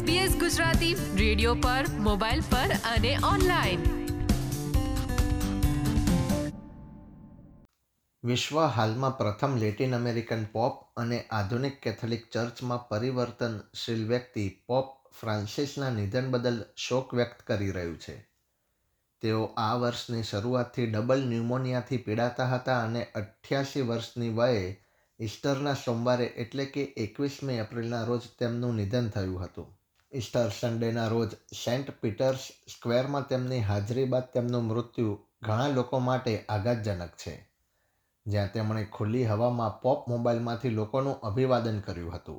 SBS Gujarati radio પર, mobile પર અને ઓનલાઈન. વિશ્વ હાલમાં પ્રથમ લેટિન અમેરિકન પોપ અને આધુનિક કેથોલિક ચર્ચમાં પરિવર્તનશીલ વ્યક્તિ પોપ ફ્રાન્સિસના નિધન બદલ શોક વ્યક્ત કરી રહ્યું છે. તેઓ આ વર્ષની શરૂઆતથી ડબલ ન્યુમોનિયાથી પીડાતા હતા અને 88 વર્ષની વયે ઈસ્ટરના સોમવારે એટલે કે 21મી એપ્રિલના રોજ તેમનું નિધન થયું હતું. ઈસ્ટર સન્ડેના રોજ સેન્ટ પીટર્સ સ્ક્વેરમાં તેમની હાજરી બાદ તેમનું મૃત્યુ ઘણા લોકો માટે આઘાતજનક છે, જ્યાં તેમણે ખુલ્લી હવામાં પોપ મોબાઈલમાંથી લોકોનું અભિવાદન કર્યું હતું.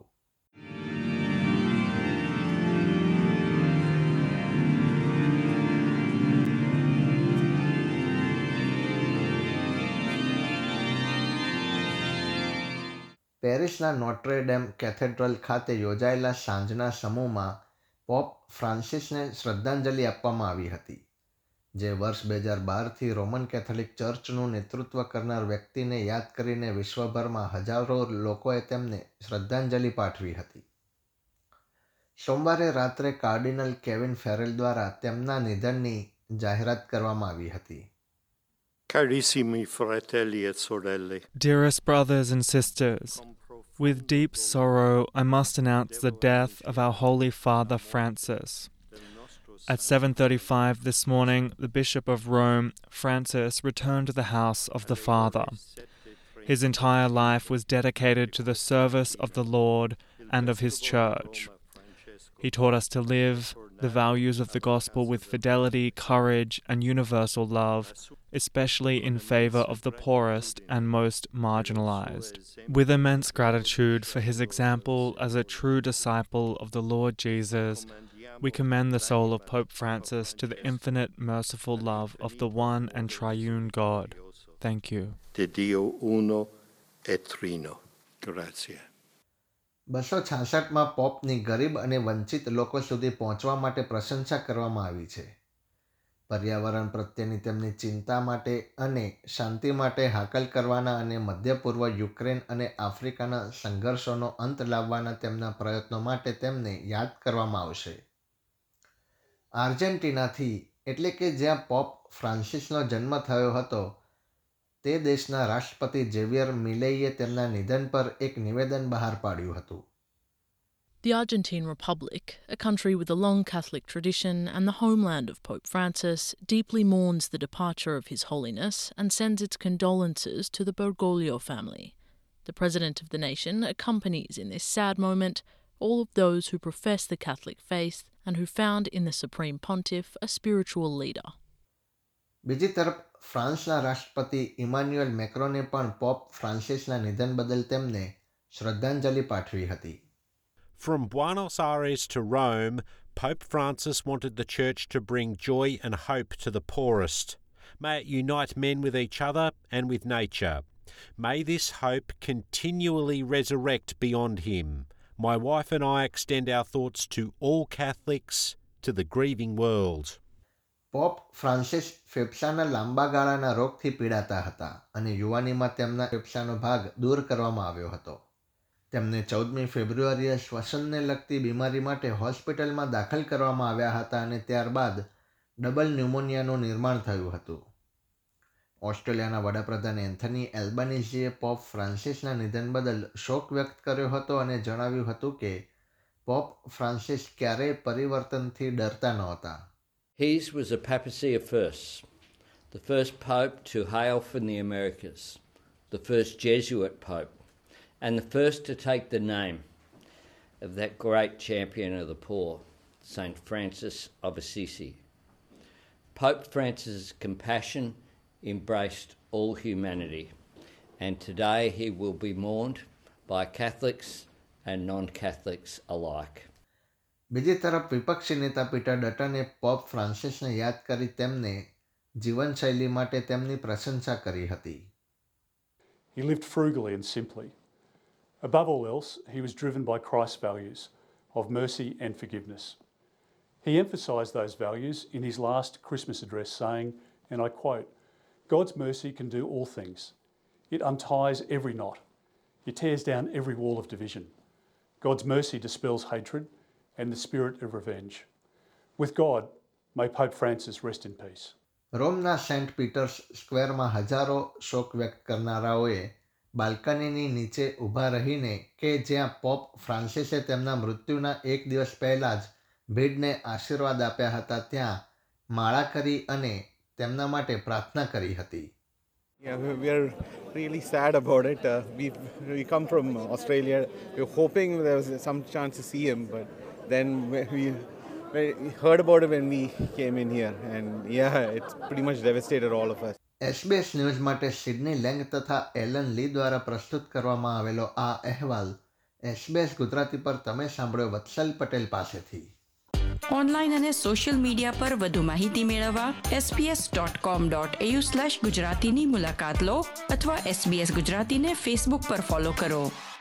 પેરિસના નોટ્રે ડેમ કેથેડ્રલ ખાતે યોજાયેલા સાંજના સમૂહમાં પોપ ફ્રાન્સિસને શ્રદ્ધાંજલિ આપવામાં આવી હતી, જે વર્ષ 2012થી રોમન કેથોલિક ચર્ચનું નેતૃત્વ કરનાર વ્યક્તિને યાદ કરીને વિશ્વભરમાં હજારો લોકોએ તેમને શ્રદ્ધાંજલિ પાઠવી હતી. સોમવારે રાત્રે કાર્ડિનલ કેવિન ફેરેલ દ્વારા તેમના નિધનની જાહેરાત કરવામાં આવી હતી. Carissimi fratelli et sorelle, Dearest brothers and sisters, with deep sorrow I must announce the death of our Holy Father Francis. At 7:35 this morning, the Bishop of Rome, Francis, returned to the house of the Father. His entire life was dedicated to the service of the Lord and of His Church. He taught us to live the values of the gospel with fidelity, courage, and universal love, especially in favour of the poorest and most marginalised. With immense gratitude for his example as a true disciple of the Lord Jesus, we commend the soul of Pope Francis to the infinite merciful love of the one and triune God. Thank you. de Dio uno et trino. Grazie. 266માં પોપની ગરીબ અને વંચિત લોકો સુધી પહોંચવા માટે પ્રશંસા કરવામાં આવી છે. પર્યાવરણ પ્રત્યેની તેમની ચિંતા માટે અને શાંતિ માટે હાકલ કરવાના અને મધ્ય પૂર્વ, યુક્રેન અને આફ્રિકાના સંઘર્ષોનો અંત લાવવાના તેમના પ્રયત્નો માટે તેમને યાદ કરવામાં આવશે. આર્જેન્ટિનાથી એટલે કે જ્યાં પોપ ફ્રાન્સિસનો જન્મ થયો હતો, તે દેશના રાષ્ટ્રપતિ ઝેવિયર મિલેઈએ તેમના નિધન પર એક નિવેદન બહાર પાડ્યું હતું. The Argentine Republic, a country with a long Catholic tradition and the homeland of Pope Francis, deeply mourns the departure of His Holiness and sends its condolences to the Bergoglio family. The President of the nation accompanies in this sad moment all of those who profess the Catholic faith and who found in the Supreme Pontiff a spiritual leader. બીજી તરફ ફ્રાન્સના રાષ્ટ્રપતિ Immanuel મેક્રોને પણ pop ફ્રાન્સિસના નિધન બદલ તેમને શ્રદ્ધાંજલિ પાઠવી હતી. From Buenos Aires to Rome, Pope Francis wanted the Church to bring joy and hope to the poorest. May it unite men with each other and with nature. May this hope continually resurrect beyond him. My wife and I extend our thoughts to all Catholics, to the grieving world. Pope Francis ફેફસાના લાંબા ગાળાના રોગથી પીડાતા હતા અને યુવાનીમાં તેમના ફેફસાનો ભાગ દૂર કરવામાં આવ્યો હતો. તેમને 14મી ફેબ્રુઆરીએ શ્વસનને લગતી બીમારી માટે હોસ્પિટલમાં દાખલ કરવામાં આવ્યા હતા અને ત્યારબાદ ડબલ ન્યુમોનિયાનું નિર્માણ થયું હતું. ઓસ્ટ્રેલિયાના વડાપ્રધાન એન્થની એલ્બાનીઝીએ પોપ ફ્રાન્સિસના નિધન બદલ શોક વ્યક્ત કર્યો હતો અને જણાવ્યું હતું કે પોપ ફ્રાન્સિસ ક્યારેય પરિવર્તનથી ડરતા નહોતા. His was a papacy of firsts, the first pope to hail from the Americas, the first Jesuit pope, and the first to take the name of that great champion of the poor, St. Francis of Assisi. Pope Francis' compassion embraced all humanity, and today he will be mourned by Catholics and non-Catholics alike. બીજી તરફ વિપક્ષી નેતા Peter ડટને pop ફ્રાન્સિસને યાદ કરી તેમને જીવનશૈલી માટે તેમની પ્રશંસા કરી હતી. He lived frugally and simply. Above all else, he was driven by Christ's values of mercy and forgiveness. He emphasised those values in his last Christmas address, saying, and I quote, "God's mercy can do all things. It unties every knot. It tears down every wall of division. God's mercy dispels hatred and the spirit of revenge. With God, may Pope Francis rest in peace. રોમના Saint Peter's સ્ક્વેરમાં હજારો શોક વ્યક્ત કરનારાઓએ બાલ્કનીની નીચે ઊભા રહીને કે જ્યાં પોપ ફ્રાન્સિસે તેમના મૃત્યુના એક દિવસ પહેલાં જ ભીડને આશીર્વાદ આપ્યા હતા ત્યાં માળા કરી અને તેમના માટે પ્રાર્થના કરી હતી. Yeah, we are really sad about it. We come from Australia. We were hoping there was some chance to see him, but then we heard about it when we came in here, and yeah, it's pretty much devastated all of us. SBS news માટે Sidney Lang તથા Alan Lee દ્વારા પ્રસ્તુત કરવામાં આવેલો આ અહેવાલ SBS Gujarati પર તમે સાંભળ્યો વત્સલ પટેલ પાસેથી. ઓનલાઈન અને સોશિયલ મીડિયા પર વધુ માહિતી મેળવવા sbs.com.au/ગુજરાતીની મુલાકાત લો અથવા SBS ગુજરાતીને ફેસબુક પર ફોલો કરો.